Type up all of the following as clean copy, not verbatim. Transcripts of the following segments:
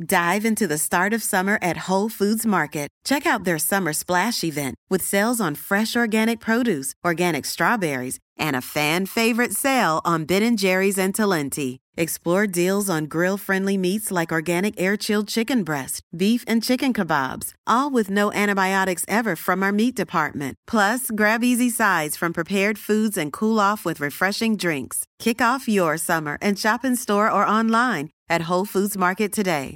Dive into the start of summer at Whole Foods Market. Check out their Summer Splash event with sales on fresh organic produce, organic strawberries, and a fan-favorite sale on Ben & Jerry's and Talenti. Explore deals on grill-friendly meats like organic air-chilled chicken breast, beef and chicken kebabs, all with no antibiotics ever from our meat department. Plus, grab easy sides from prepared foods and cool off with refreshing drinks. Kick off your summer and shop in store or online at Whole Foods Market today.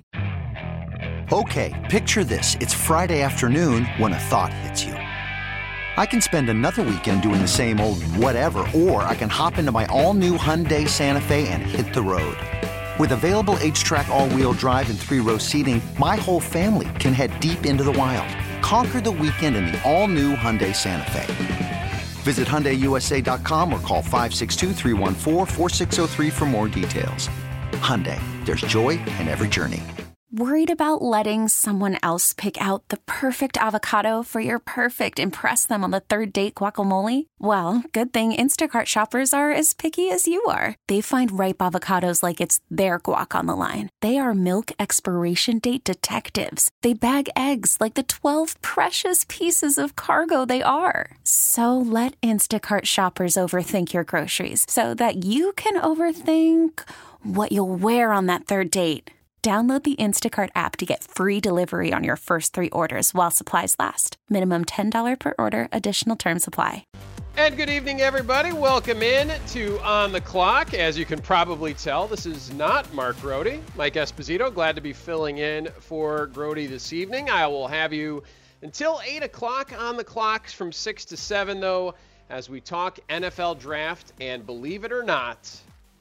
Okay, picture this. It's Friday afternoon when a thought hits you. I can spend another weekend doing the same old whatever, or I can hop into my all-new Hyundai Santa Fe and hit the road. With available H-Track all-wheel drive and 3-row seating, my whole family can head deep into the wild. Conquer the weekend in the all-new Hyundai Santa Fe. Visit HyundaiUSA.com or call 562-314-4603 for more details. Hyundai, there's joy in every journey. Worried about letting someone else pick out the perfect avocado for your perfect impress them on the third date guacamole? Well, good thing Instacart shoppers are as picky as you are. They find ripe avocados like it's their guac on the line. They are milk expiration date detectives. They bag eggs like the 12 precious pieces of cargo they are. So let Instacart shoppers overthink your groceries so that you can overthink what you'll wear on that third date. Download the Instacart app to get free delivery on your first 3 orders while supplies last. Minimum $10 per order. Additional terms apply. And good evening, everybody. Welcome in to On the Clock. As you can probably tell, this is not Mark Grody. Mike Esposito, glad to be filling in for Grody this evening. I will have you until 8 o'clock on the clock from 6 to 7, though, as we talk NFL draft. And believe it or not,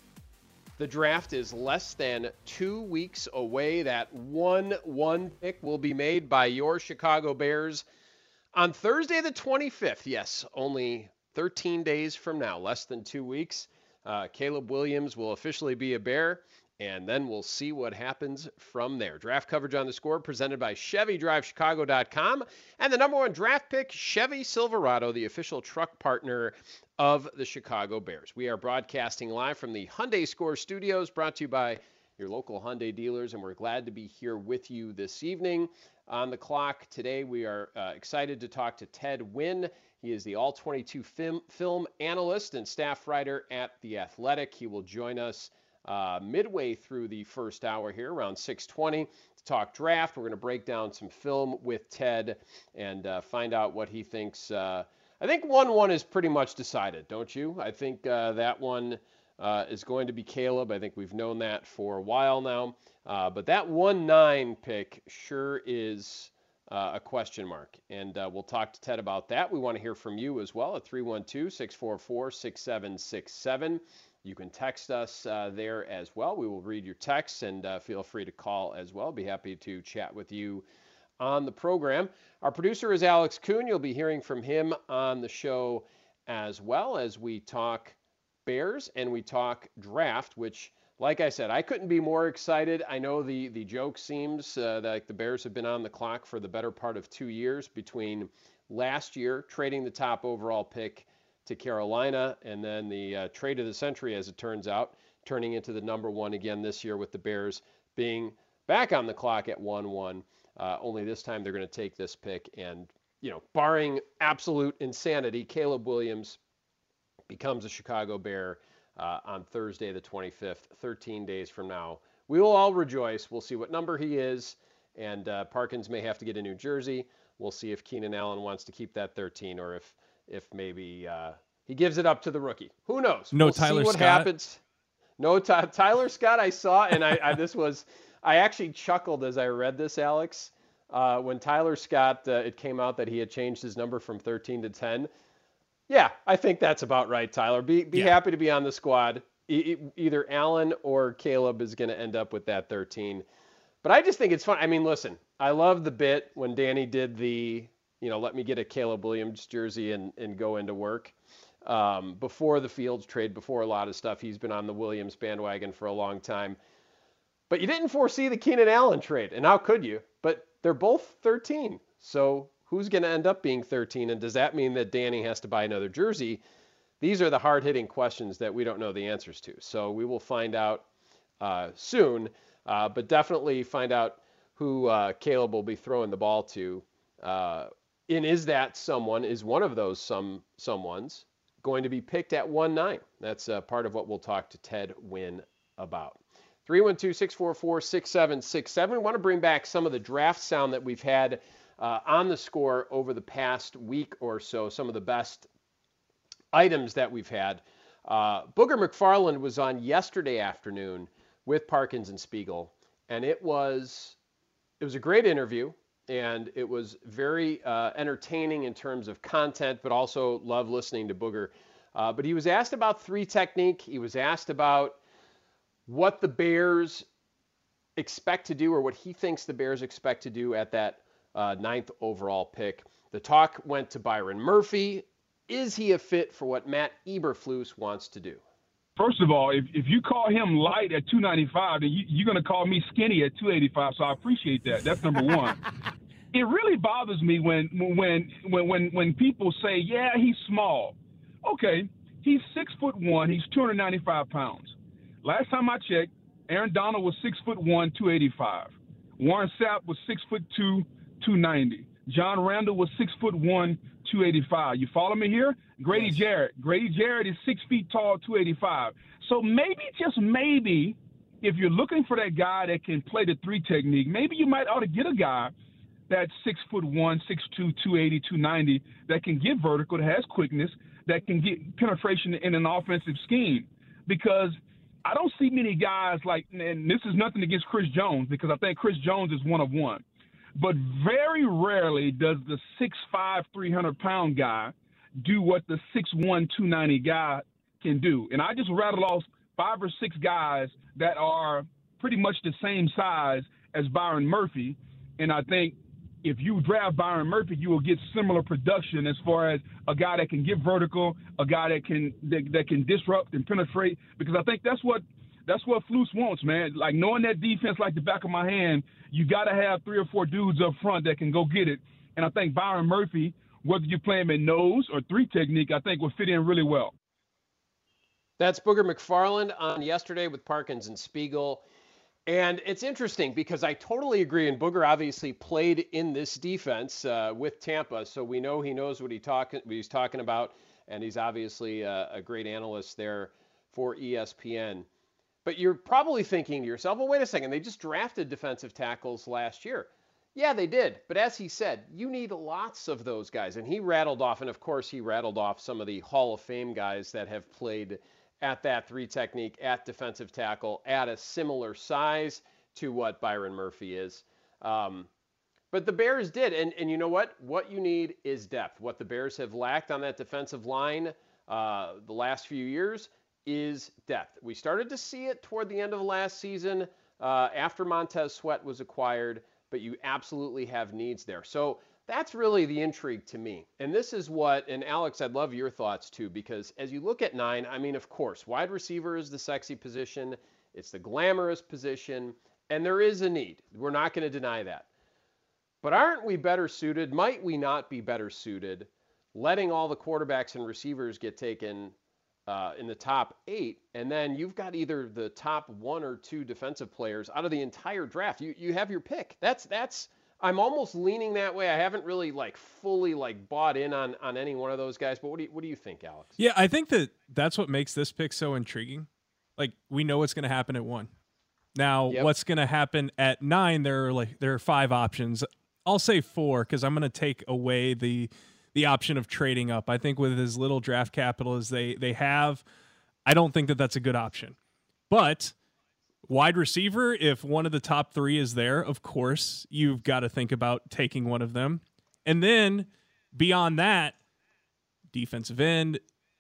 the draft is less than 2 weeks away. That 1-1 pick will be made by your Chicago Bears on Thursday the 25th. Yes, only 13 days from now, less than 2 weeks. Caleb Williams will officially be a Bear, and then we'll see what happens from there. Draft coverage on the Score presented by ChevyDriveChicago.com and the number 1 draft pick, Chevy Silverado, the official truck partner of the Chicago Bears. We are broadcasting live from the Hyundai Score Studios, brought to you by your local Hyundai dealers, and we're glad to be here with you this evening. On the clock today, we are excited to talk to Ted Nguyen. He is the All-22 film analyst and staff writer at The Athletic. He will join us midway through the first hour here, around 6:20, to talk draft. We're going to break down some film with Ted and find out what he thinks. I think 1-1 is pretty much decided, don't you? I think that one is going to be Caleb. I think we've known that for a while now. But that 1-9 pick sure is a question mark. And we'll talk to Ted about that. We want to hear from you as well at 312-644-6767. You can text us there as well. We will read your texts, and feel free to call as well. Be happy to chat with you on the program. Our producer is Alex Kuhn. You'll be hearing from him on the show as well as we talk Bears and we talk draft, which, like I said, I couldn't be more excited. I know the joke seems that the Bears have been on the clock for the better part of 2 years, between last year trading the top overall pick to Carolina and then the trade of the century, as it turns out, turning into the number 1 again this year, with the Bears being back on the clock at 1-1. Only this time they're going to take this pick, and, barring absolute insanity, Caleb Williams becomes a Chicago Bear on Thursday the 25th, 13 days from now. We will all rejoice. We'll see what number he is, and Parkins may have to get a new jersey. We'll see if Keenan Allen wants to keep that 13, or if maybe he gives it up to the rookie. Who knows? No, we'll Tyler see what Scott. Happens. No, Tyler Scott I saw, and I actually chuckled as I read this, Alex. When Tyler Scott, it came out that he had changed his number from 13 to 10. Yeah, I think that's about right, Tyler. Be happy to be on the squad. Either Allen or Caleb is going to end up with that 13. But I just think it's fun. I mean, listen, I love the bit when Danny did the, let me get a Caleb Williams jersey and go into work. Before the Fields trade, before a lot of stuff, he's been on the Williams bandwagon for a long time. But you didn't foresee the Keenan Allen trade, and how could you? But they're both 13, so who's going to end up being 13, and does that mean that Danny has to buy another jersey? These are the hard-hitting questions that we don't know the answers to, so we will find out soon. But definitely find out who Caleb will be throwing the ball to. And is that someone, is one of those someone's going to be picked at 1-9? That's part of what we'll talk to Ted Wynn about. 312-644-6767. We want to bring back some of the draft sound that we've had on the score over the past week or so, some of the best items that we've had. Booger McFarland was on yesterday afternoon with Parkins and Spiegel, and it was a great interview, and it was very entertaining in terms of content, but also love listening to Booger. But he was asked about three technique. He was asked about what the Bears expect to do, or what he thinks the Bears expect to do at that 9th overall pick. The talk went to Byron Murphy. Is he a fit for what Matt Eberflus wants to do? First of all, if you call him light at 295, then you're going to call me skinny at 285. So I appreciate that. That's number one. It really bothers me when people say, yeah, he's small. Okay, he's 6'1", he's 295 pounds. Last time I checked, Aaron Donald was 6'1", 285. Warren Sapp was 6'2", 290. John Randall was 6'1", 285. You follow me here? Grady Jarrett. Grady Jarrett is 6 feet tall, 285. So maybe, just maybe, if you're looking for that guy that can play the three technique, maybe you might ought to get a guy that's 6'1", 6'2", 280, 290, that can get vertical, that has quickness, that can get penetration in an offensive scheme. Because I don't see many guys like, and this is nothing against Chris Jones, because I think Chris Jones is one of one. But very rarely does the 6'5", 300-pound guy do what the 6'1", 290 guy can do. And I just rattled off 5 or 6 guys that are pretty much the same size as Byron Murphy. And I think if you draft Byron Murphy, you will get similar production as far as a guy that can get vertical, a guy that can disrupt and penetrate. Because I think that's what Flus wants, man. Like, knowing that defense like the back of my hand, you got to have 3 or 4 dudes up front that can go get it. And I think Byron Murphy, whether you play him in nose or three technique, I think will fit in really well. That's Booger McFarland on yesterday with Parkins and Spiegel. And it's interesting because I totally agree. And Booger obviously played in this defense with Tampa, so we know he knows what he's talking about. And he's obviously a great analyst there for ESPN. But you're probably thinking to yourself, well, wait a second, they just drafted defensive tackles last year. Yeah, they did. But as he said, you need lots of those guys. And he rattled off, and of course he rattled off some of the Hall of Fame guys that have played at that three technique, at defensive tackle, at a similar size to what Byron Murphy is. But the Bears did. And you know what? What you need is depth. What the Bears have lacked on that defensive line the last few years is depth. We started to see it toward the end of last season after Montez Sweat was acquired, but you absolutely have needs there. So that's really the intrigue to me. And this is what, and Alex, I'd love your thoughts too, because as you look at 9, I mean, of course, wide receiver is the sexy position. It's the glamorous position, and there is a need. We're not going to deny that. But aren't we better suited? Might we not be better suited letting all the quarterbacks and receivers get taken in the top 8, and then you've got either the top 1 or 2 defensive players out of the entire draft. You have your pick. That's I'm almost leaning that way. I haven't really fully bought in on any one of those guys, but what do you think, Alex? Yeah, I think that's what makes this pick so intriguing. We know what's going to happen at 1. Now, What's going to happen at 9? There are 5 options. I'll say 4 because I'm going to take away the option of trading up. I think with as little draft capital as they have, I don't think that's a good option. But wide receiver, if one of the top 3 is there, of course, you've got to think about taking one of them. And then beyond that, defensive end,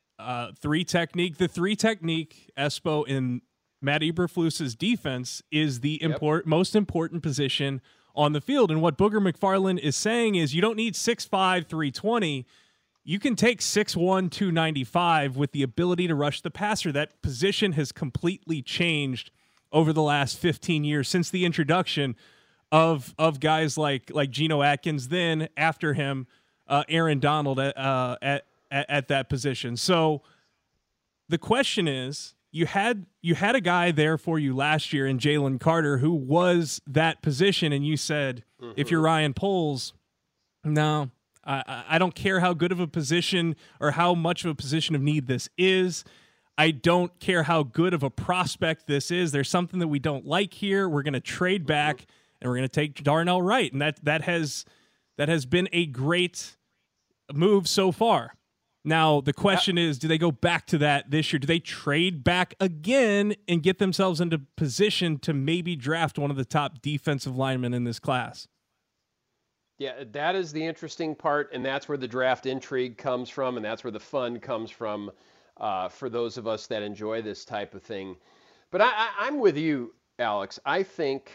3 technique. The 3 technique, Espo, in Matt Eberflus's defense is the most important position on the field. And what Booger McFarland is saying is you don't need 6'5", 320. You can take 6'1", 295 with the ability to rush the passer. That position has completely changed over the last 15 years since the introduction of guys like Geno Atkins, then after him, Aaron Donald at that position. So the question is, you had a guy there for you last year in Jalen Carter who was that position, and you said, if you're Ryan Poles, no, I don't care how good of a position or how much of a position of need this is. I don't care how good of a prospect this is. There's something that we don't like here. We're going to trade back, and we're going to take Darnell Wright, and that has been a great move so far. Now, the question is, do they go back to that this year? Do they trade back again and get themselves into position to maybe draft one of the top defensive linemen in this class? Yeah, that is the interesting part, and that's where the draft intrigue comes from, and that's where the fun comes from for those of us that enjoy this type of thing. But I'm with you, Alex. I think,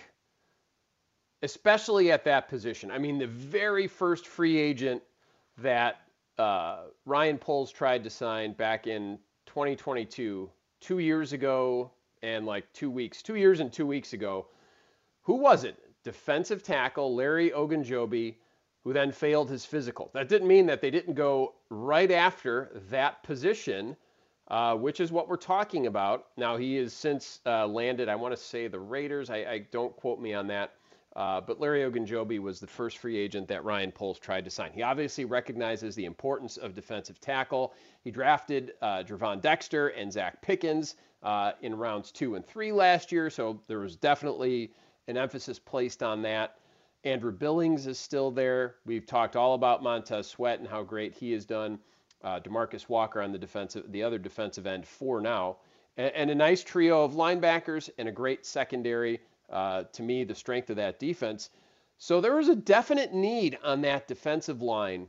especially at that position, I mean, the very first free agent that Ryan Poles tried to sign back in 2022, 2 years ago and 2 years and 2 weeks ago. Who was it? Defensive tackle Larry Ogunjobi, who then failed his physical. That didn't mean that they didn't go right after that position, which is what we're talking about. Now, he has since landed, I want to say the Raiders. I don't quote me on that. But Larry Ogunjobi was the first free agent that Ryan Poles tried to sign. He obviously recognizes the importance of defensive tackle. He drafted Gervon Dexter and Zach Pickens in rounds 2 and 3 last year, so there was definitely an emphasis placed on that. Andrew Billings is still there. We've talked all about Montez Sweat and how great he has done. DeMarcus Walker on the other defensive end for now. And a nice trio of linebackers and a great secondary. To me, the strength of that defense. So there was a definite need on that defensive line.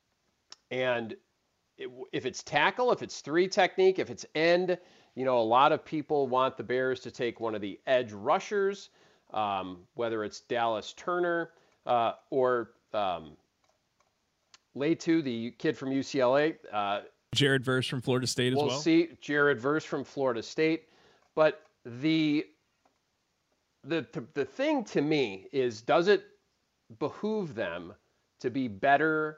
And if it's tackle, if it's 3 technique, if it's end, a lot of people want the Bears to take one of the edge rushers, whether it's Dallas Turner or Letu, the kid from UCLA. Jared Verse from Florida State as well. We'll see. Jared Verse from Florida State. But the thing to me is, does it behoove them to be better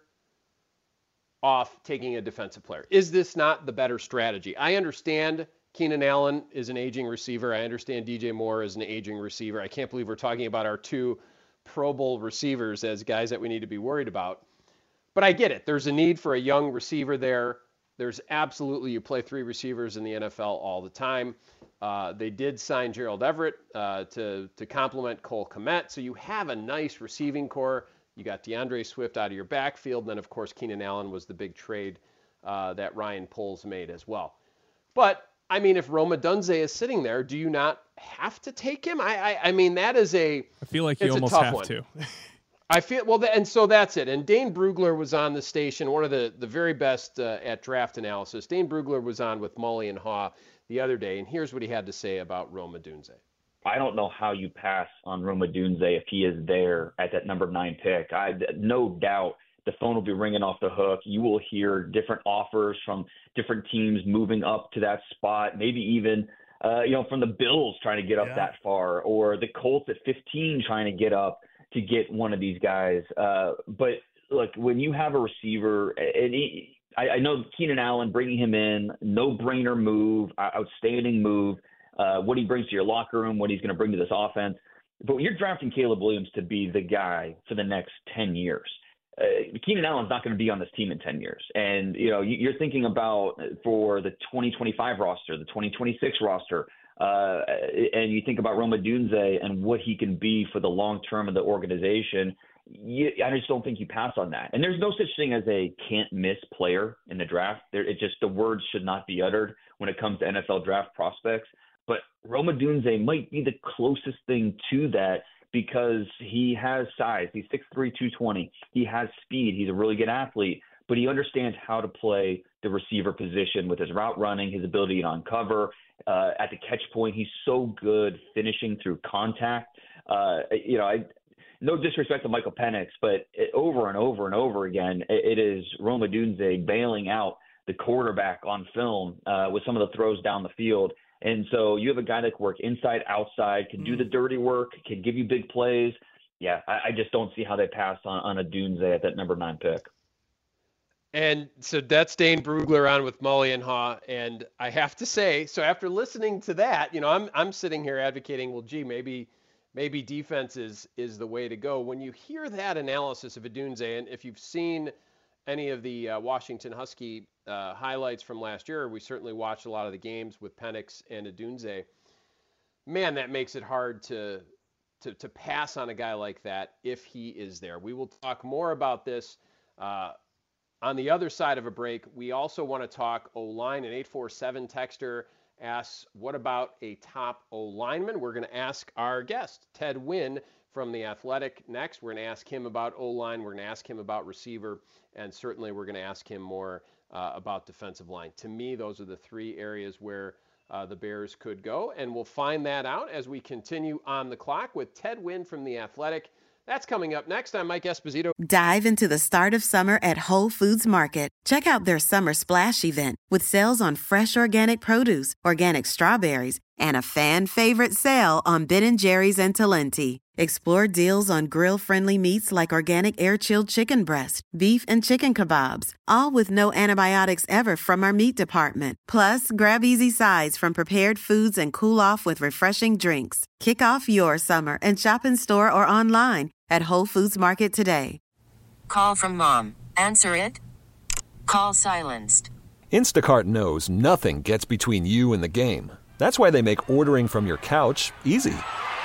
off taking a defensive player? Is this not the better strategy? I understand Keenan Allen is an aging receiver. I understand DJ Moore is an aging receiver. I can't believe we're talking about our 2 Pro Bowl receivers as guys that we need to be worried about. But I get it. There's a need for a young receiver there. There's absolutely, you play 3 receivers in the NFL all the time. They did sign Gerald Everett to complement Cole Kmet. So you have a nice receiving core. You got DeAndre Swift out of your backfield. And then, of course, Keenan Allen was the big trade that Ryan Poles made as well. But, I mean, if Rome Odunze is sitting there, do you not have to take him? I mean, that is I feel like you almost have to. I feel, well, and so that's it. And Dane Brugler was on the station, one of the very best at draft analysis. Dane Brugler was on with Mully and Haw the other day, and here's what he had to say about Rome Odunze. I don't know how you pass on Rome Odunze if he is there at that number 9 pick. No doubt the phone will be ringing off the hook. You will hear different offers from different teams moving up to that spot, maybe even from the Bills trying to get up that far, or the Colts at 15 trying to get up to get one of these guys. But look, when you have a receiver, and I know Keenan Allen, bringing him in, no-brainer move, outstanding move, what he brings to your locker room, what he's going to bring to this offense. But when you're drafting Caleb Williams to be the guy for the next 10 years, Keenan Allen's not going to be on this team in 10 years. And, you're thinking about for the 2025 roster, the 2026 roster, and you think about Rome Odunze and what he can be for the long term of the organization, I just don't think you pass on that. And there's no such thing as a can't miss player in the draft. The words should not be uttered when it comes to NFL draft prospects. But Rome Odunze might be the closest thing to that because he has size. He's 6'3", 220. He has speed. He's a really good athlete, but he understands how to play the receiver position with his route running, his ability to uncover. At the catch point, he's so good finishing through contact. No disrespect to Michael Penix, but over and over and over again, it is Rome Odunze bailing out the quarterback on film with some of the throws down the field. And so you have a guy that can work inside, outside, can do the dirty work, can give you big plays. Yeah, I just don't see how they pass on Odunze at that number 9 pick. And so that's Dane Brugler on with Mully and Haw. And I have to say, so after listening to that, I'm sitting here advocating, well, gee, maybe defense is the way to go. When you hear that analysis of Odunze, and if you've seen any of the Washington Husky highlights from last year, we certainly watched a lot of the games with Penix and Odunze. Man, that makes it hard to pass on a guy like that if he is there. We will talk more about this on the other side of a break. We also want to talk O-line. An 847 texter asks, what about a top O-lineman? We're going to ask our guest, Ted Nguyen from The Athletic, next. We're going to ask him about O-line. We're going to ask him about receiver. And certainly we're going to ask him more about defensive line. To me, those are the three areas where the Bears could go. And we'll find that out as we continue on the clock with Ted Nguyen from The Athletic. That's coming up next. I'm Mike Esposito. Dive into the start of summer at Whole Foods Market. Check out their Summer Splash event with sales on fresh organic produce, organic strawberries, and a fan-favorite sale on Ben & Jerry's and Talenti. Explore deals on grill-friendly meats like organic air-chilled chicken breast, beef and chicken kebabs, all with no antibiotics ever from our meat department. Plus, grab easy sides from prepared foods and cool off with refreshing drinks. Kick off your summer and shop in store or online at Whole Foods Market today. Call from mom. Answer it. Call silenced. Instacart knows nothing gets between you and the game. That's why they make ordering from your couch easy.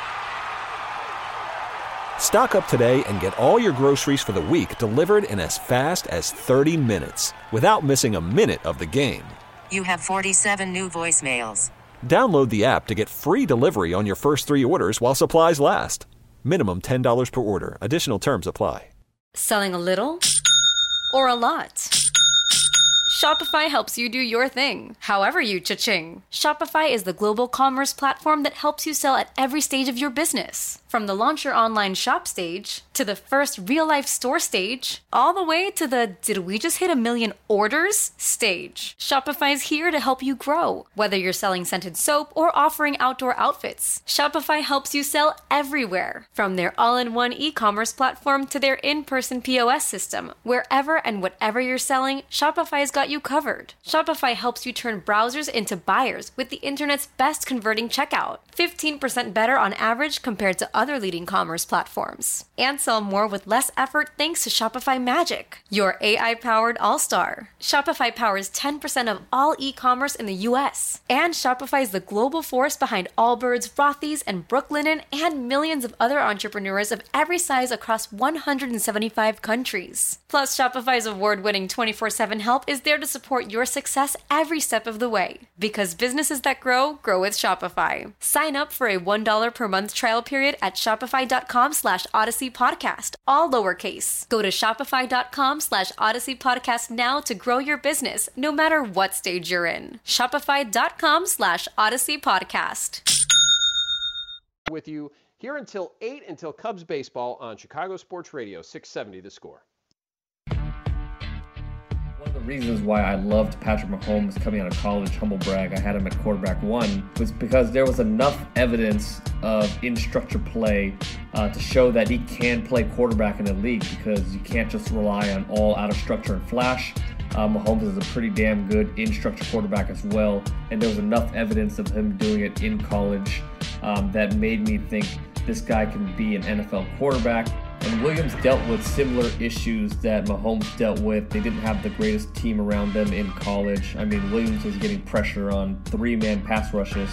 Stock up today and get all your groceries for the week delivered in as fast as 30 minutes without missing a minute of the game. You have 47 new voicemails. Download the app to get free delivery on your first 3 orders while supplies last. Minimum $10 per order. Additional terms apply. Selling a little or a lot? Shopify helps you do your thing, however you cha-ching. Shopify is the global commerce platform that helps you sell at every stage of your business. From the launch your online shop stage, to the first real-life store stage, all the way to the did we just hit 1 million orders stage. Shopify's here to help you grow. Whether you're selling scented soap or offering outdoor outfits, Shopify helps you sell everywhere. From their all-in-one e-commerce platform to their in-person POS system, wherever and whatever you're selling, Shopify's got you covered. Shopify helps you turn browsers into buyers with the internet's best converting checkout. 15% better on average compared to other leading commerce platforms. And sell more with less effort thanks to Shopify Magic, your AI-powered all-star. Shopify powers 10% of all e-commerce in the U.S. And Shopify is the global force behind Allbirds, Rothy's, and Brooklinen, and millions of other entrepreneurs of every size across 175 countries. Plus, Shopify's award-winning 24/7 help is there to support your success every step of the way. Because businesses that grow, grow with Shopify. Sign up for a $1 per month trial period at shopify.com/Odyssey Podcast, all lowercase. Go to shopify.com/Odyssey Podcast now to grow your business, no matter what stage you're in. Shopify.com/Odyssey Podcast. With you here until 8 until Cubs baseball on Chicago Sports Radio, 670 The Score. One of the reasons why I loved Patrick Mahomes coming out of college, humble brag, I had him at quarterback 1, was because there was enough evidence of in-structure play to show that he can play quarterback in the league, because you can't just rely on all out-of-structure and flash. Mahomes is a pretty damn good in-structure quarterback as well, and there was enough evidence of him doing it in college that made me think this guy can be an NFL quarterback. And Williams dealt with similar issues that Mahomes dealt with. They didn't have the greatest team around them in college. I mean, Williams was getting pressure on 3-man pass rushes.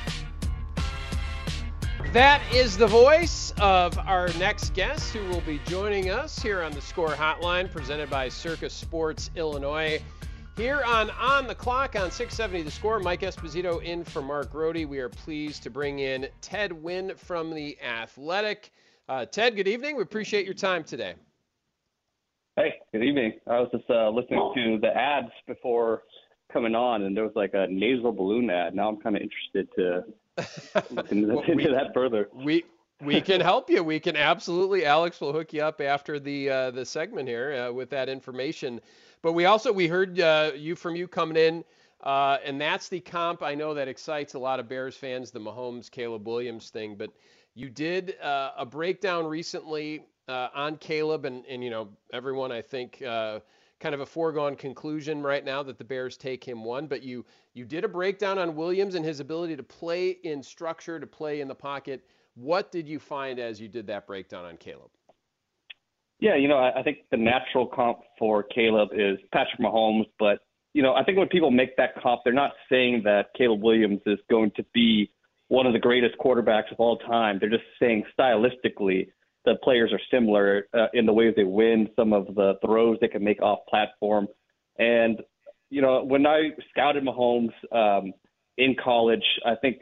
That is the voice of our next guest, who will be joining us here on the Score Hotline, presented by Circus Sports Illinois. Here on the Clock on 670 The Score, Mike Esposito in for Mark Rohde. We are pleased to bring in Ted Nguyen from The Athletic. Ted, good evening. We appreciate your time today. Hey, good evening. I was just listening to the ads before coming on, and there was like a nasal balloon ad. Now I'm kind of interested to look into that further. We can help you. We can absolutely. Alex will hook you up after the segment here with that information. But we heard you coming in, and that's the comp. I know that excites a lot of Bears fans, the Mahomes, Caleb Williams thing, but you did a breakdown recently on Caleb, and everyone, I think, kind of a foregone conclusion right now that the Bears take him one, but you did a breakdown on Williams and his ability to play in structure, to play in the pocket. What did you find as you did that breakdown on Caleb? Yeah, I think the natural comp for Caleb is Patrick Mahomes, but, I think when people make that comp, they're not saying that Caleb Williams is going to be one of the greatest quarterbacks of all time. They're just saying stylistically the players are similar in the ways they win, some of the throws they can make off platform. And, when I scouted Mahomes in college, I think,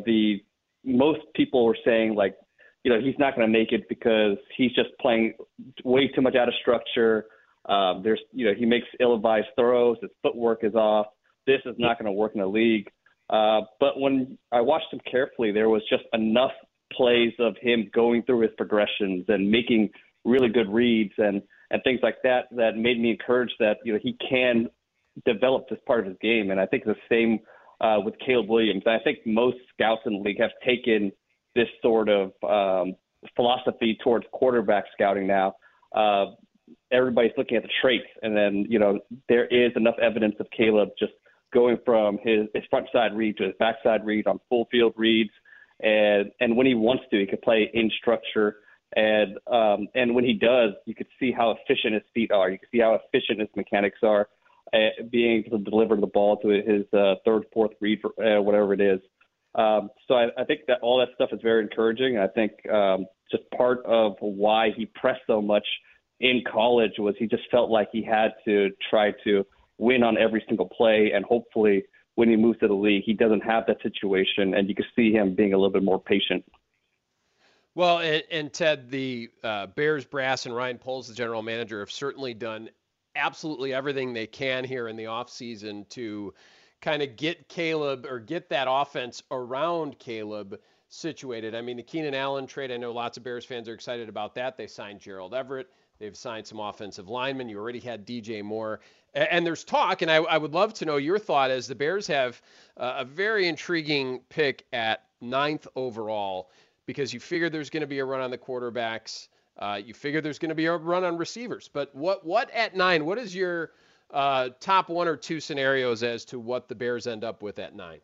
most people were saying, like, he's not going to make it because he's just playing way too much out of structure. He makes ill-advised throws. His footwork is off. This is not going to work in the league. But when I watched him carefully, there was just enough plays of him going through his progressions and making really good reads and things like that made me encouraged that, he can develop this part of his game. And I think the same with Caleb Williams. I think most scouts in the league have taken this sort of philosophy towards quarterback scouting now. Everybody's looking at the traits, and then, there is enough evidence of Caleb just going from his front side read to his backside read on full field reads. And when he wants to, he can play in structure. And when he does, you could see how efficient his feet are. You can see how efficient his mechanics are, being able to deliver the ball to his third, fourth read, whatever it is. So I think that all that stuff is very encouraging. I think just part of why he pressed so much in college was he just felt like he had to try to win on every single play, and hopefully when he moves to the league, he doesn't have that situation, and you can see him being a little bit more patient. Well, and Ted, the Bears brass and Ryan Poles, the general manager, have certainly done absolutely everything they can here in the offseason to kind of get Caleb, or get that offense around Caleb situated. I mean, the Keenan Allen trade, I know lots of Bears fans are excited about that. They signed Gerald Everett. They've signed some offensive linemen. You already had DJ Moore. And there's talk, and I would love to know your thought, as the Bears have a very intriguing pick at 9th overall, because you figure there's going to be a run on the quarterbacks. You figure there's going to be a run on receivers. But what at 9, what is your top 1 or 2 scenarios as to what the Bears end up with at 9?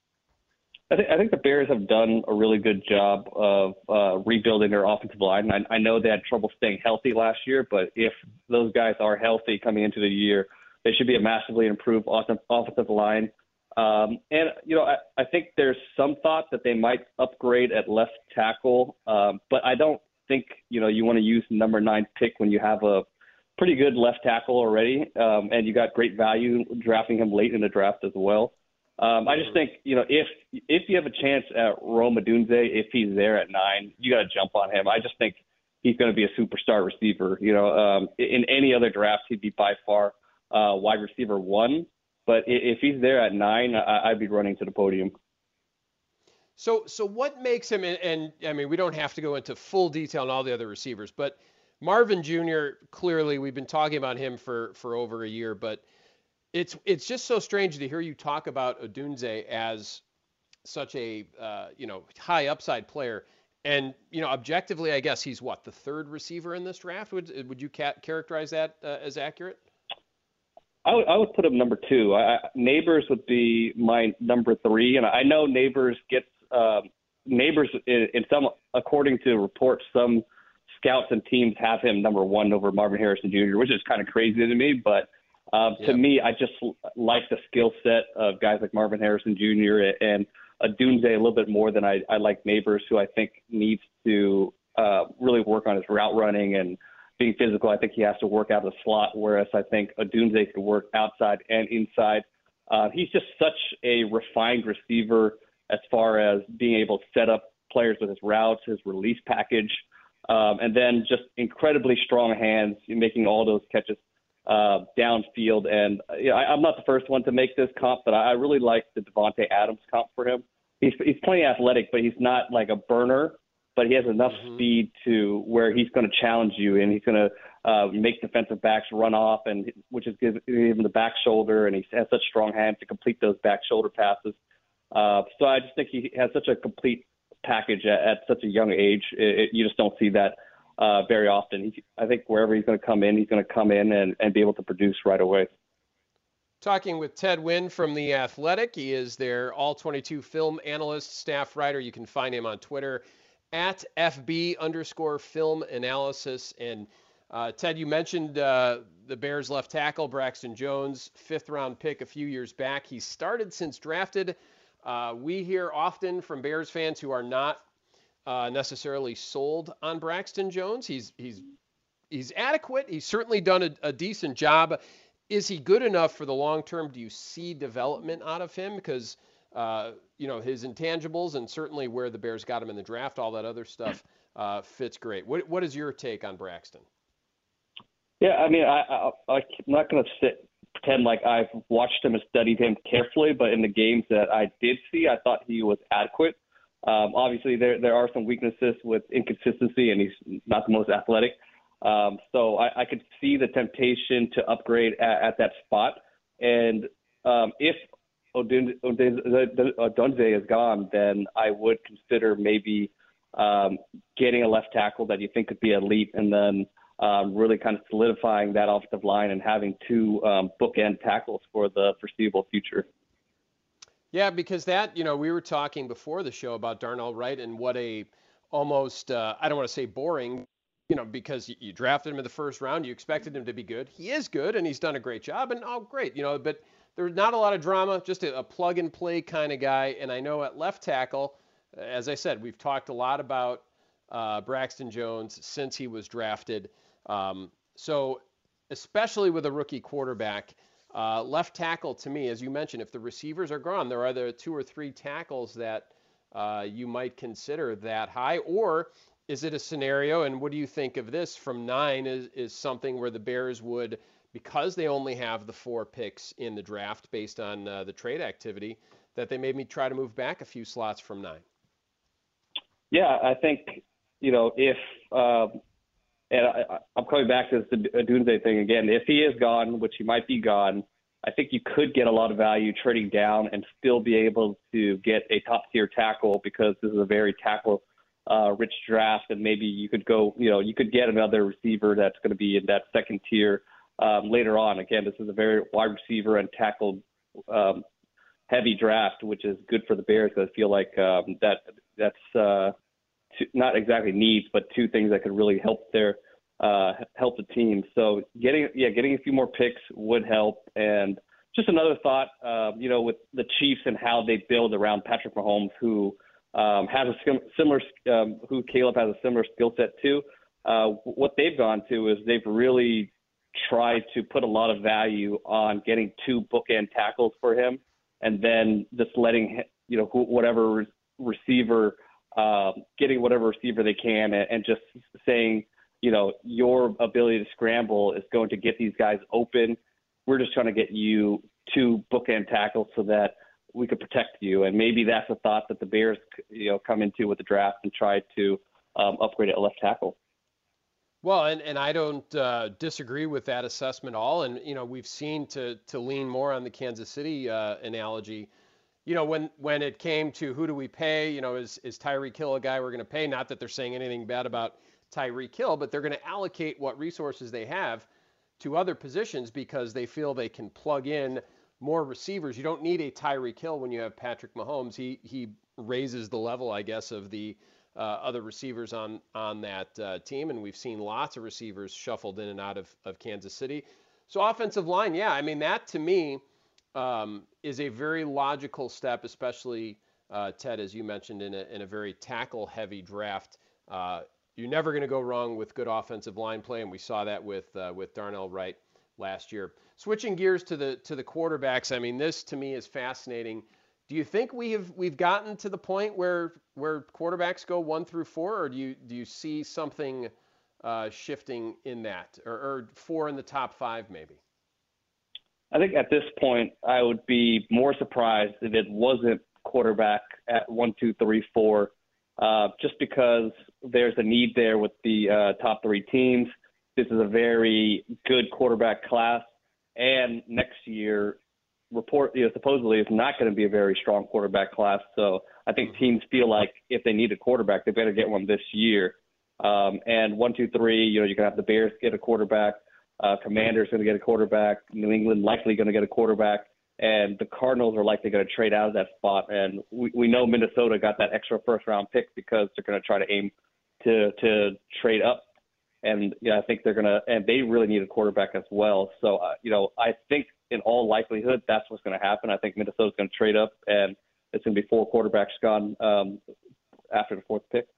I think the Bears have done a really good job of rebuilding their offensive line. I know they had trouble staying healthy last year, but if those guys are healthy coming into the year, they should be a massively improved offensive line. And, I think there's some thought that they might upgrade at left tackle, but I don't think, you want to use the number 9 pick when you have a pretty good left tackle already, and you got great value drafting him late in the draft as well. I just think, if you have a chance at Rome Odunze, if he's there at 9, you got to jump on him. I just think he's going to be a superstar receiver. In any other draft, he'd be by far wide receiver 1. But if he's there at 9, I'd be running to the podium. So what makes him, and I mean, we don't have to go into full detail on all the other receivers, but Marvin Jr., clearly we've been talking about him for over a year, but it's just so strange to hear you talk about Odunze as such a high upside player. And objectively, I guess he's the 3rd receiver in this draft. Would you characterize that as accurate? I would put him number 2. Neighbors would be my number 3, and I know Neighbors gets in some, according to reports, some scouts and teams have him number 1 over Marvin Harrison Jr., which is kind of crazy to me, but. To me, I just like the skill set of guys like Marvin Harrison Jr. and Odunze a little bit more than I like Neighbors, who I think needs to really work on his route running and being physical. I think he has to work out of the slot, whereas I think Odunze can work outside and inside. He's just such a refined receiver as far as being able to set up players with his routes, his release package, and then just incredibly strong hands, making all those catches downfield. And I'm not the first one to make this comp, but I really like the Devontae Adams comp for him. He's plenty athletic, but he's not like a burner, but he has enough speed to where he's going to challenge you, and he's going to make defensive backs run off, and which is giving him the back shoulder, and he has such strong hands to complete those back shoulder passes. So I just think he has such a complete package at such a young age. You just don't see that very often. I think wherever he's going to come in, he's going to come in and be able to produce right away. Talking with Ted Nguyen from The Athletic. He is their All-22 film analyst, staff writer. You can find him on Twitter at FB_film analysis. And Ted, you mentioned the Bears left tackle, Braxton Jones, 5th-round pick a few years back. He's started since drafted. We hear often from Bears fans who are not necessarily sold on Braxton Jones. He's adequate. He's certainly done a decent job. Is he good enough for the long term? Do you see development out of him? Because his intangibles and certainly where the Bears got him in the draft, all that other stuff fits great. What is your take on Braxton? Yeah, I mean, I'm not going to pretend like I've watched him and studied him carefully, but in the games that I did see, I thought he was adequate. Obviously, there are some weaknesses with inconsistency, and he's not the most athletic. So I could see the temptation to upgrade at that spot. And if Odunze is gone, then I would consider maybe getting a left tackle that you think could be elite, and then really kind of solidifying that offensive line and having 2 bookend tackles for the foreseeable future. Yeah, because that, we were talking before the show about Darnell Wright and what a almost, I don't want to say boring, because you drafted him in the first round, you expected him to be good. He is good, and he's done a great job, and great, but there's not a lot of drama, just a plug-and-play kind of guy. And I know at left tackle, as I said, we've talked a lot about Braxton Jones since he was drafted. So especially with a rookie quarterback, left tackle, to me, as you mentioned, if the receivers are gone, there are either 2 or 3 tackles that you might consider that high, or is it a scenario, and what do you think of this, from 9 is something where the Bears would, because they only have the 4 picks in the draft based on the trade activity, that they maybe try to move back a few slots from 9? Yeah, I think, if and I'm coming back to the Odunze thing again. If he is gone, which he might be gone, I think you could get a lot of value trading down and still be able to get a top-tier tackle, because this is a very tackle-rich draft, and maybe you could go, you could get another receiver that's going to be in that second tier later on. Again, this is a very wide receiver and tackle heavy draft, which is good for the Bears, because I feel like that's not exactly needs, but 2 things that could really help help the team. So getting a few more picks would help. And just another thought, with the Chiefs and how they build around Patrick Mahomes, who has a similar, who Caleb has a similar skill set to. What they've gone to is they've really tried to put a lot of value on getting 2 bookend tackles for him, and then just letting whatever receiver. Getting whatever receiver they can, and just saying, your ability to scramble is going to get these guys open. We're just trying to get you 2 bookend tackles so that we could protect you. And maybe that's a thought that the Bears, come into with the draft and try to upgrade at left tackle. Well, and I don't disagree with that assessment at all. And, we've seen, to lean more on the Kansas City analogy, when it came to who do we pay, is Tyreek Hill a guy we're going to pay? Not that they're saying anything bad about Tyreek Hill, but they're going to allocate what resources they have to other positions because they feel they can plug in more receivers. You don't need a Tyreek Hill when you have Patrick Mahomes. He raises the level, I guess, of the other receivers on that team, and we've seen lots of receivers shuffled in and out of Kansas City. So offensive line, yeah, I mean, that to me is a very logical step, especially, Ted, as you mentioned, in a very tackle-heavy draft. You're never going to go wrong with good offensive line play, and we saw that with Darnell Wright last year. Switching gears to the quarterbacks, I mean, this to me is fascinating. Do you think we've gotten to the point where quarterbacks go 1 through 4, or do you see something shifting in that, or 4 in the top 5 maybe? I think at this point, I would be more surprised if it wasn't quarterback at 1, 2, 3, 4, just because there's a need there with the top 3 teams. This is a very good quarterback class, and next year, supposedly it's not going to be a very strong quarterback class. So I think teams feel like if they need a quarterback, they better get one this year. And 1, 2, 3, you know, you can have the Bears get a quarterback, Commanders going to get a quarterback, New England likely going to get a quarterback, and the Cardinals are likely going to trade out of that spot. And we know Minnesota got that extra first-round pick because they're going to try to aim to trade up. And I think they're going to – and they really need a quarterback as well. So, I think in all likelihood that's what's going to happen. I think Minnesota's going to trade up, and it's going to be 4 quarterbacks gone after the 4th pick.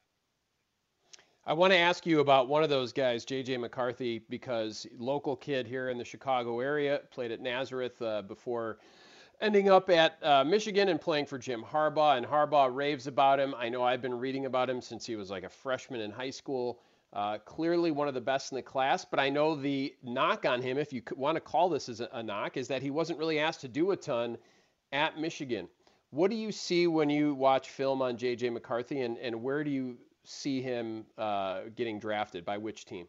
I want to ask you about one of those guys, J.J. McCarthy, because local kid here in the Chicago area, played at Nazareth before ending up at Michigan and playing for Jim Harbaugh, and Harbaugh raves about him. I know I've been reading about him since he was like a freshman in high school. Clearly one of the best in the class, but I know the knock on him, if you want to call this as a knock, is that he wasn't really asked to do a ton at Michigan. What do you see when you watch film on J.J. McCarthy, and where do you see him getting drafted, by which team?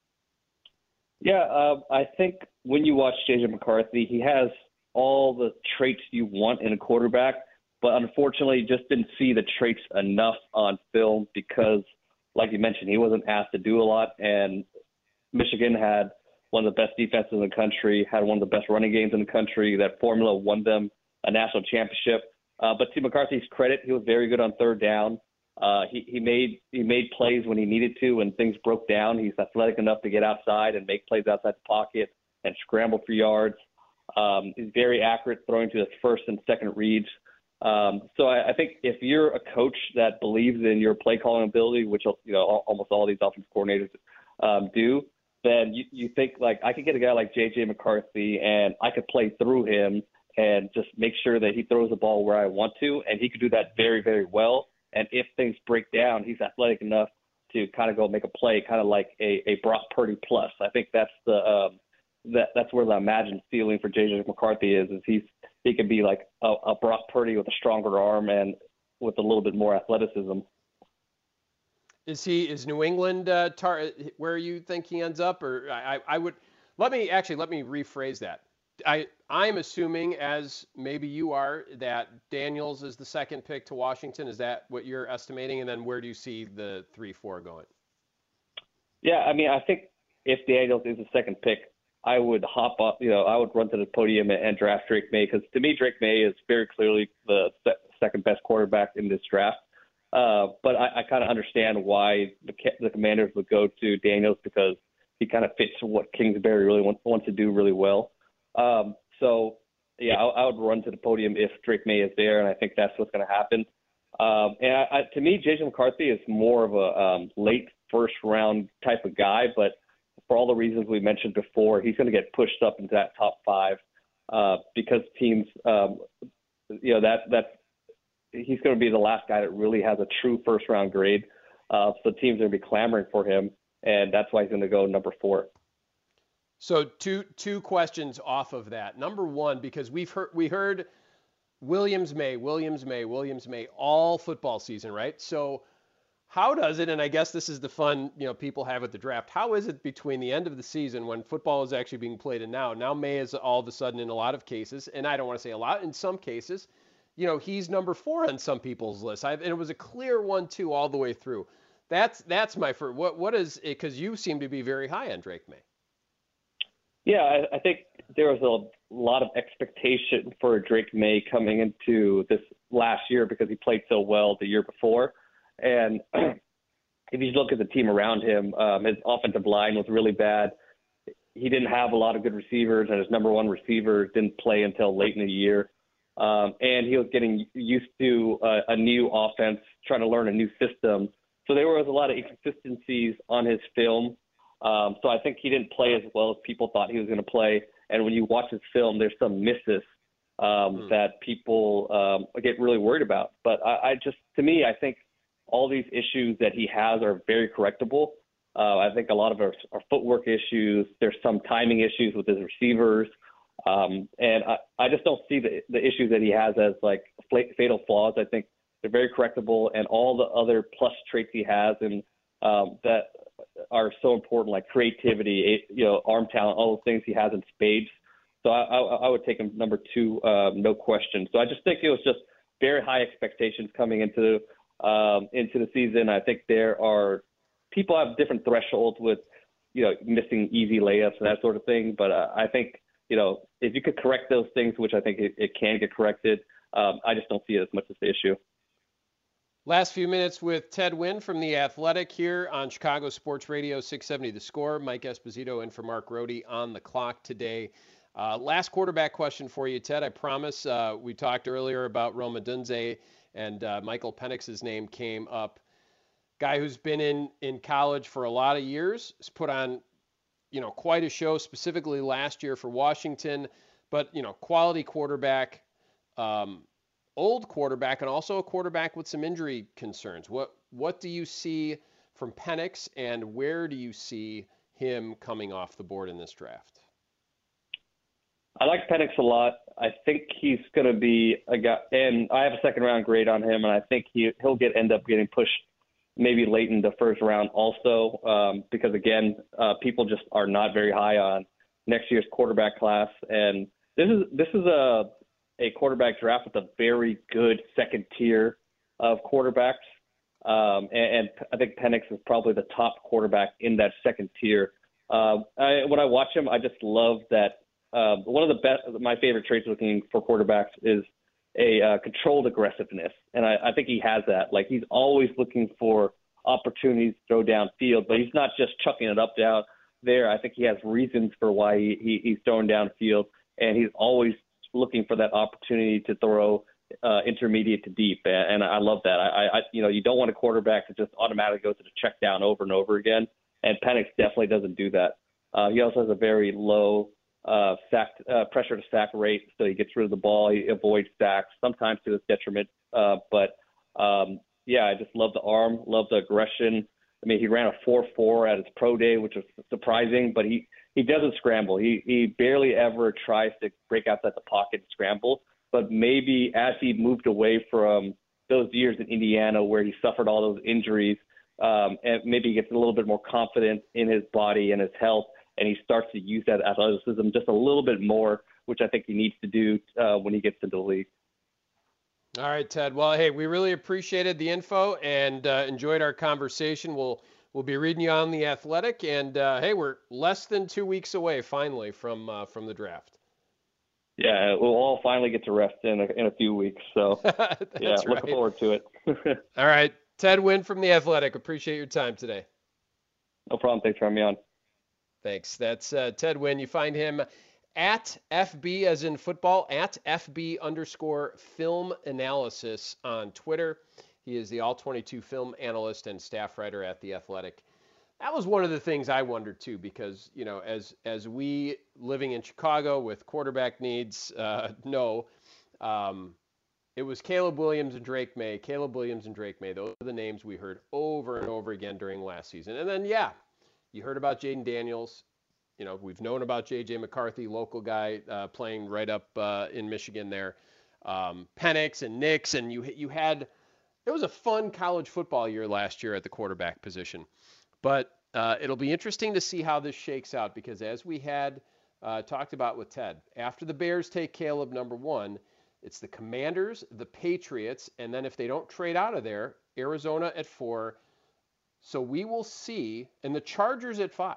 Yeah, I think when you watch J.J. McCarthy, he has all the traits you want in a quarterback, but unfortunately just didn't see the traits enough on film because, like you mentioned, he wasn't asked to do a lot, and Michigan had one of the best defenses in the country, had one of the best running games in the country. That formula won them a national championship. But to McCarthy's credit, he was very good on third down. He made plays when he needed to when things broke down. He's athletic enough to get outside and make plays outside the pocket and scramble for yards. He's very accurate throwing to his first and second reads. So I think if you're a coach that believes in your play calling ability, which almost all these offensive coordinators do, then you think like I could get a guy like J.J. McCarthy and I could play through him and just make sure that he throws the ball where I want to, and he could do that very, very well. And if things break down, he's athletic enough to kind of go make a play, kind of like a Brock Purdy plus. I think that's that's where the imagined ceiling for J.J. McCarthy is he could be like a Brock Purdy with a stronger arm and with a little bit more athleticism. Is New England where you think he ends up? Or let me rephrase that. I'm assuming, as maybe you are, that Daniels is the second pick to Washington. Is that what you're estimating? And then where do you see the 3-4 going? Yeah, I mean, I think if Daniels is the second pick, I would hop up, I would run to the podium and draft Drake May, because to me, Drake May is very clearly the second best quarterback in this draft. But I kind of understand why the Commanders would go to Daniels, because he kind of fits what Kingsbury really wants to do really well. So, yeah, I would run to the podium if Drake May is there, and I think that's what's going to happen. And to me, J.J. McCarthy is more of a late first-round type of guy, but for all the reasons we mentioned before, he's going to get pushed up into that top 5 because teams, he's going to be the last guy that really has a true first-round grade. So teams are going to be clamoring for him, and that's why he's going to go number 4. So two questions off of that. Number one, because we heard Williams May all football season, right? So how does it, and I guess this is the fun people have at the draft, how is it between the end of the season when football is actually being played and now May is all of a sudden in a lot of cases, and I don't want to say a lot, in some cases, he's number 4 on some people's list. And it was a clear 1-2 all the way through. That's my first. What is it? Because you seem to be very high on Drake May. Yeah, I think there was a lot of expectation for Drake May coming into this last year because he played so well the year before. And if you look at the team around him, his offensive line was really bad. He didn't have a lot of good receivers, and his number 1 receiver didn't play until late in the year. And he was getting used to a new offense, trying to learn a new system. So there was a lot of inconsistencies on his film. So I think he didn't play as well as people thought he was going to play. And when you watch his film, there's some misses that people get really worried about. But to me, I think all these issues that he has are very correctable. I think a lot of our footwork issues. There's some timing issues with his receivers. And I just don't see the issues that he has as like fatal flaws. I think they're very correctable, and all the other plus traits he has and that are so important, like creativity, arm talent, all the things he has in spades. So I would take him number 2, no question. So I just think it was just very high expectations coming into the season. I think there are people have different thresholds with, missing easy layups and that sort of thing. But I think, if you could correct those things, which I think it can get corrected, I just don't see it as much as the issue. Last few minutes with Ted Nguyen from The Athletic here on Chicago Sports Radio 670 The Score. Mike Esposito in for Mark Rohde on the clock today. Last quarterback question for you, Ted. I promise. We talked earlier about Rome Odunze, and Michael Penix's name came up. Guy who's been in college for a lot of years, has put on, quite a show, specifically last year for Washington. But, quality quarterback, old quarterback, and also a quarterback with some injury concerns. What do you see from Penix, and where do you see him coming off the board in this draft? I like Penix a lot. I think he's going to be a guy, and I have a second-round grade on him, and I think he'll end up getting pushed maybe late in the first round also, because, again, people just are not very high on next year's quarterback class. And this is a quarterback draft with a very good second tier of quarterbacks. And I think Penix is probably the top quarterback in that second tier. When I watch him, I just love that. One of my favorite traits looking for quarterbacks is a controlled aggressiveness. And I think he has that. Like, he's always looking for opportunities to throw downfield, but he's not just chucking it up down there. I think he has reasons for why he's throwing downfield, and he's always looking for that opportunity to throw intermediate to deep. And I love that. You don't want a quarterback to just automatically go to the check down over and over again. And Penix definitely doesn't do that. He also has a very low pressure to sack rate, so he gets rid of the ball, he avoids sacks, sometimes to his detriment. I just love the arm, love the aggression. I mean, he ran a 4.4 at his pro day, which was surprising, but he doesn't scramble. He barely ever tries to break outside the pocket and scramble. But maybe as he moved away from those years in Indiana where he suffered all those injuries, and maybe he gets a little bit more confident in his body and his health, and he starts to use that athleticism just a little bit more, which I think he needs to do when he gets into the league. All right, Ted. Well, hey, we really appreciated the info and enjoyed our conversation. We'll be reading you on The Athletic, and hey, we're less than 2 weeks away finally from the draft. Yeah, we'll all finally get to rest in a few weeks. So yeah, looking forward to it. All right, Ted Nguyen from The Athletic. Appreciate your time today. No problem. Thanks for having me on. Thanks. That's Ted Nguyen. You find him at FB as in football, at FB_film analysis on Twitter. He is the All-22 film analyst and staff writer at The Athletic. That was one of the things I wondered too, because, as we living in Chicago with quarterback needs know, it was Caleb Williams and Drake May. Caleb Williams and Drake May. Those are the names we heard over and over again during last season. And then, you heard about Jaden Daniels. We've known about J.J. McCarthy, local guy playing right up in Michigan there. Penix and Nix, and it was a fun college football year last year at the quarterback position. But it'll be interesting to see how this shakes out, because as we had talked about with Ted, after the Bears take Caleb number 1, it's the Commanders, the Patriots, and then if they don't trade out of there, Arizona at 4. So we will see, and the Chargers at 5.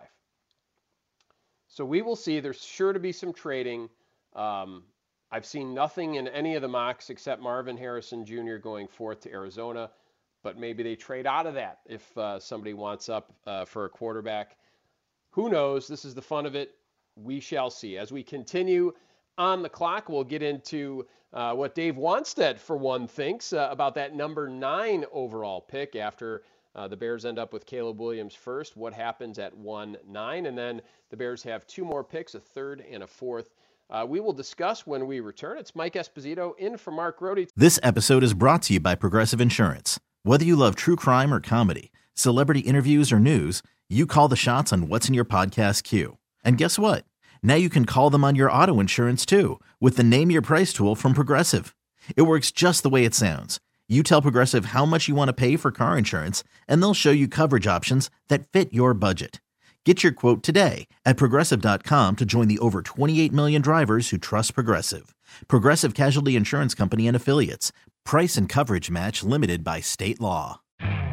So we will see. There's sure to be some trading. I've seen nothing in any of the mocks except Marvin Harrison Jr. going 4th to Arizona. But maybe they trade out of that if somebody wants up for a quarterback. Who knows? This is the fun of it. We shall see. As we continue on the clock, we'll get into what Dave Wannstedt, for one, thinks about that number 9 overall pick after the Bears end up with Caleb Williams first. What happens at 1-9? And then the Bears have 2 more picks, a 3rd and a 4th. We will discuss when we return. It's Mike Esposito in for Mark Rohde. This episode is brought to you by Progressive Insurance. Whether you love true crime or comedy, celebrity interviews or news, you call the shots on what's in your podcast queue. And guess what? Now you can call them on your auto insurance too, with the Name Your Price tool from Progressive. It works just the way it sounds. You tell Progressive how much you want to pay for car insurance, and they'll show you coverage options that fit your budget. Get your quote today at Progressive.com to join the over 28 million drivers who trust Progressive. Progressive Casualty Insurance Company and Affiliates. Price and coverage match limited by state law.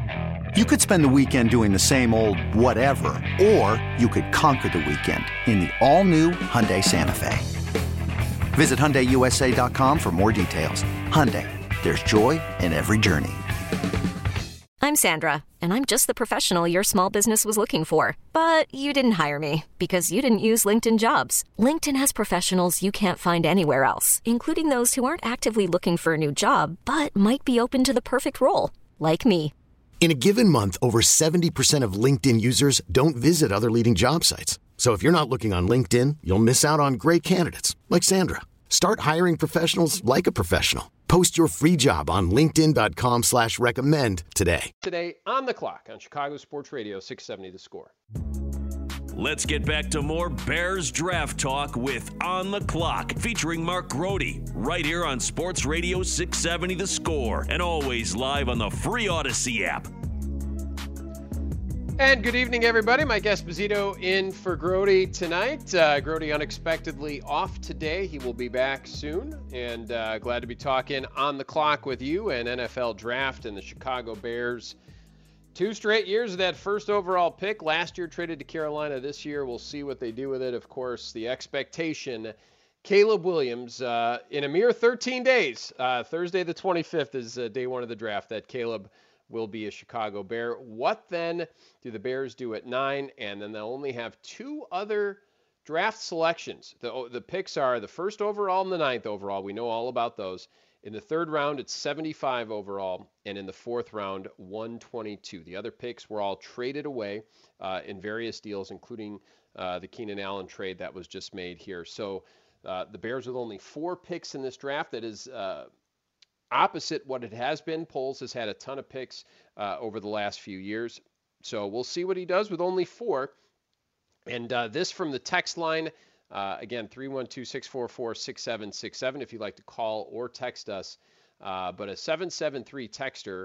You could spend the weekend doing the same old whatever, or you could conquer the weekend in the all-new Hyundai Santa Fe. Visit HyundaiUSA.com for more details. Hyundai, there's joy in every journey. I'm Sandra, and I'm just the professional your small business was looking for. But you didn't hire me because you didn't use LinkedIn Jobs. LinkedIn has professionals you can't find anywhere else, including those who aren't actively looking for a new job, but might be open to the perfect role, like me. In a given month, over 70% of LinkedIn users don't visit other leading job sites. So if you're not looking on LinkedIn, you'll miss out on great candidates like Sandra. Start hiring professionals like a professional. Post your free job on linkedin.com/recommend today. Today on the clock on Chicago Sports Radio 670 The Score. Let's get back to more Bears draft talk with On the Clock, featuring Mark Grote, right here on Sports Radio 670 The Score, and always live on the free Odyssey app. And good evening, everybody. Mike Esposito in for Grote tonight. Grote unexpectedly off today. He will be back soon, and glad to be talking On the Clock with you and NFL draft and the Chicago Bears. 2 straight years of that first overall pick. Last year traded to Carolina. This year we'll see what they do with it. Of course, the expectation, Caleb Williams, in a mere 13 days, Thursday the 25th is day one of the draft, that Caleb will be a Chicago Bear. What then do the Bears do at 9? And then they'll only have 2 other draft selections. The picks are the first overall and the 9th overall. We know all about those. In the 3rd round, it's 75 overall, and in the 4th round, 122. The other picks were all traded away in various deals, including the Keenan Allen trade that was just made here. So the Bears with only 4 picks in this draft, that is opposite what it has been. Poles has had a ton of picks over the last few years. So we'll see what he does with only 4. And this from the text line, again, 312-644-6767 if you'd like to call or text us. But a 773 texter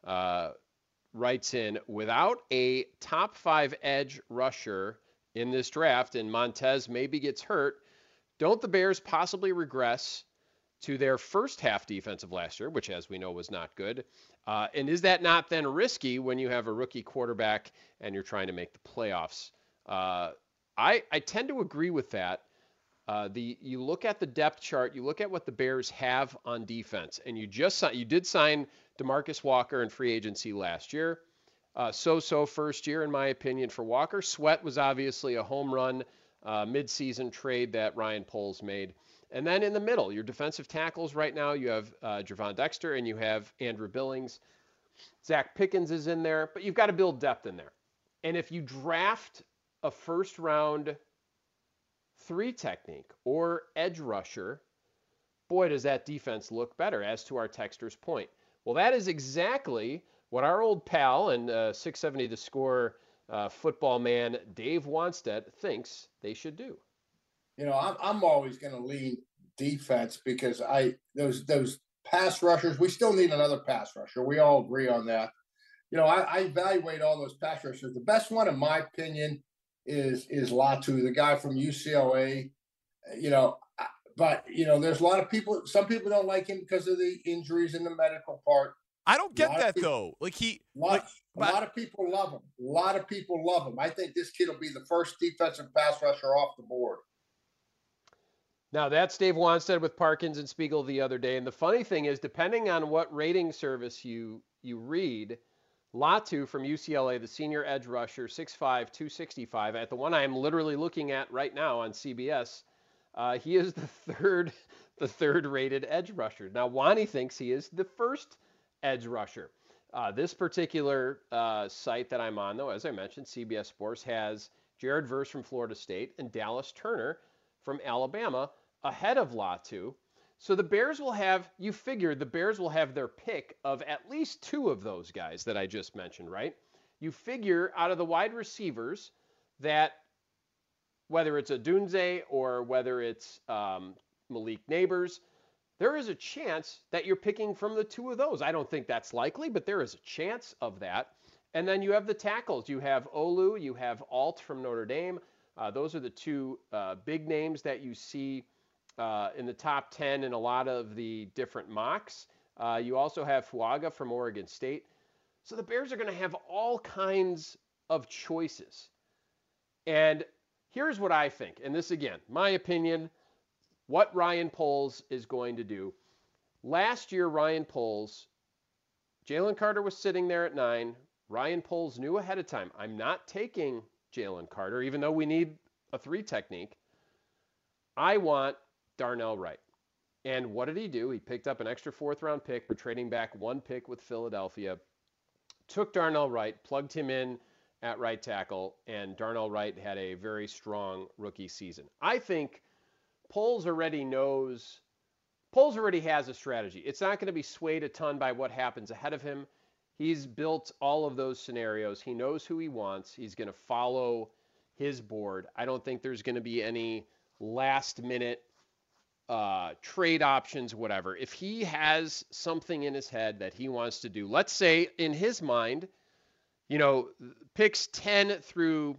writes in, without a top 5 edge rusher in this draft, and Montez maybe gets hurt, don't the Bears possibly regress to their first half defense of last year, which, as we know, was not good? And is that not then risky when you have a rookie quarterback and you're trying to make the playoffs? I tend to agree with that. You look at the depth chart, you look at what the Bears have on defense, and you did sign DeMarcus Walker in free agency last year. So first year, in my opinion, for Walker. Sweat was obviously a home run midseason trade that Ryan Poles made. And then in the middle, your defensive tackles right now, you have Javon Dexter and you have Andrew Billings. Zach Pickens is in there, but you've got to build depth in there. And if you draft a first round 3 technique or edge rusher, boy, does that defense look better, as to our texter's point. Well, that is exactly what our old pal and 670 The Score football man Dave Wanstead thinks they should do. You know, I'm always going to lean defense because those pass rushers, we still need another pass rusher. We all agree on that. You know, I evaluate all those pass rushers. The best one, in my opinion, is Latu, the guy from UCLA. You know, but, you know, there's a lot of people, some people don't like him because of the injuries in the medical part. I don't get that, though. A lot of people love him. A lot of people love him. I think this kid will be the first defensive pass rusher off the board. Now, that's Dave Wanstead with Parkins and Spiegel the other day. And the funny thing is, depending on what rating service you read, Latu from UCLA, the senior edge rusher, 6'5", 265, at the one I am literally looking at right now on CBS, he is the third rated edge rusher. Now, Wani thinks he is the first edge rusher. This particular site that I'm on, though, as I mentioned, CBS Sports, has Jared Verse from Florida State and Dallas Turner from Alabama ahead of Latu. So the Bears will have, you figure the Bears will have their pick of at least 2 of those guys that I just mentioned, right? You figure out of the wide receivers that whether it's Odunze or whether it's Malik Neighbors, there is a chance that you're picking from the 2 of those. I don't think that's likely, but there is a chance of that. And then you have the tackles. You have Olu, you have Alt from Notre Dame. Those are the 2 big names that you see in the top 10 in a lot of the different mocks. You also have Fuaga from Oregon State. So the Bears are going to have all kinds of choices. And here's what I think. And this, again, my opinion, what Ryan Poles is going to do. Last year, Ryan Poles, Jalen Carter was sitting there at 9. Ryan Poles knew ahead of time, I'm not taking Jalen Carter, even though we need a 3 technique. I want Darnell Wright. And what did he do? He picked up an extra 4th-round pick. We're trading back 1 pick with Philadelphia. Took Darnell Wright, plugged him in at right tackle, and Darnell Wright had a very strong rookie season. I think Poles already has a strategy. It's not going to be swayed a ton by what happens ahead of him. He's built all of those scenarios. He knows who he wants. He's going to follow his board. I don't think there's going to be any last-minute trade options, whatever. If he has something in his head that he wants to do, let's say in his mind, picks 10 through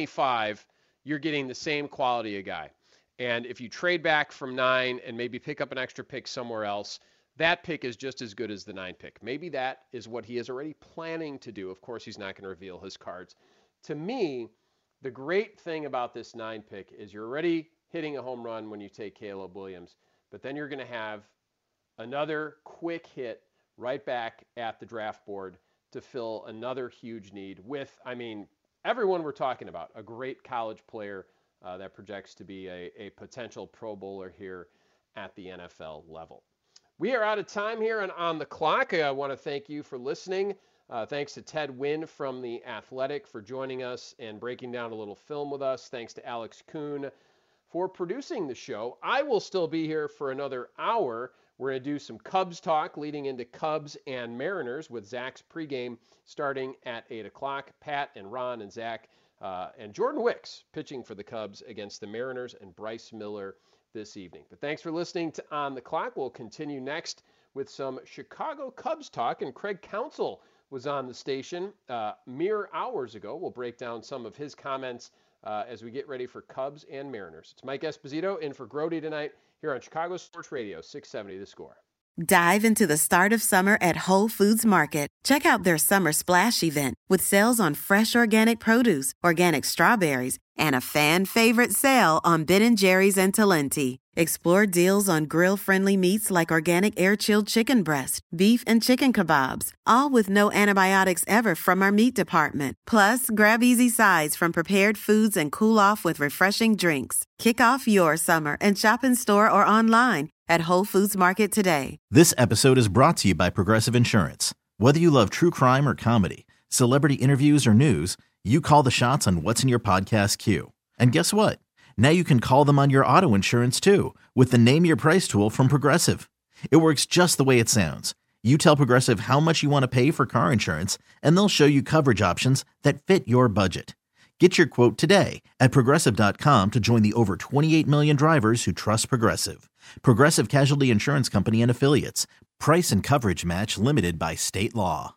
25, you're getting the same quality of guy. And if you trade back from 9 and maybe pick up an extra pick somewhere else, that pick is just as good as the 9 pick. Maybe that is what he is already planning to do. Of course, he's not going to reveal his cards. To me, the great thing about this 9 pick is you're already hitting a home run when you take Caleb Williams, but then you're going to have another quick hit right back at the draft board to fill another huge need with, everyone we're talking about, a great college player that projects to be a potential Pro Bowler here at the NFL level. We are out of time here on the clock. I want to thank you for listening. Thanks to Ted Wynn from The Athletic for joining us and breaking down a little film with us. Thanks to Alex Kuhn for producing the show. I will still be here for another hour. We're going to do some Cubs talk leading into Cubs and Mariners with Zach's pregame starting at 8 o'clock. Pat and Ron and Zach and Jordan Wicks pitching for the Cubs against the Mariners and Bryce Miller this evening. But thanks for listening to On the Clock. We'll continue next with some Chicago Cubs talk. And Craig Counsell was on the station mere hours ago. We'll break down some of his comments as we get ready for Cubs and Mariners. It's Mike Esposito in for Grote tonight here on Chicago Sports Radio 670 The Score. Dive into the start of summer at Whole Foods Market. Check out their Summer Splash event with sales on fresh organic produce, organic strawberries, and a fan-favorite sale on Ben & Jerry's and Talenti. Explore deals on grill-friendly meats like organic air-chilled chicken breast, beef and chicken kebabs, all with no antibiotics ever from our meat department. Plus, grab easy sides from prepared foods and cool off with refreshing drinks. Kick off your summer and shop in store or online at Whole Foods Market today. This episode is brought to you by Progressive Insurance. Whether you love true crime or comedy, celebrity interviews or news, you call the shots on what's in your podcast queue. And guess what? Now you can call them on your auto insurance too with the Name Your Price tool from Progressive. It works just the way it sounds. You tell Progressive how much you want to pay for car insurance, and they'll show you coverage options that fit your budget. Get your quote today at Progressive.com to join the over 28 million drivers who trust Progressive. Progressive Casualty Insurance Company and Affiliates. Price and coverage match limited by state law.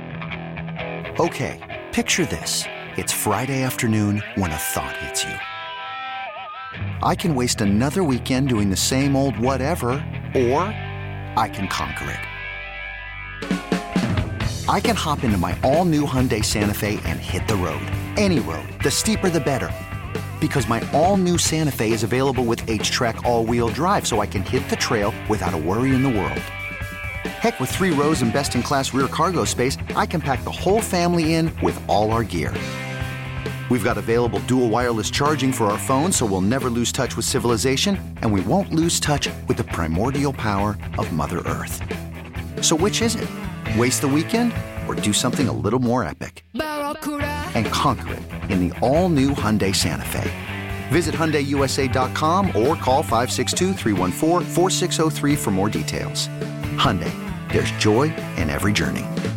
Okay, picture this. It's Friday afternoon when a thought hits you. I can waste another weekend doing the same old whatever, or I can conquer it. I can hop into my all-new Hyundai Santa Fe and hit the road. Any road. The steeper, the better. Because my all-new Santa Fe is available with H-Track all-wheel drive, so I can hit the trail without a worry in the world. Heck, with 3 rows and best-in-class rear cargo space, I can pack the whole family in with all our gear. We've got available dual wireless charging for our phones, so we'll never lose touch with civilization, and we won't lose touch with the primordial power of Mother Earth. So which is it? Waste the weekend or do something a little more epic? And conquer it in the all-new Hyundai Santa Fe. Visit HyundaiUSA.com or call 562-314-4603 for more details. Hyundai, there's joy in every journey.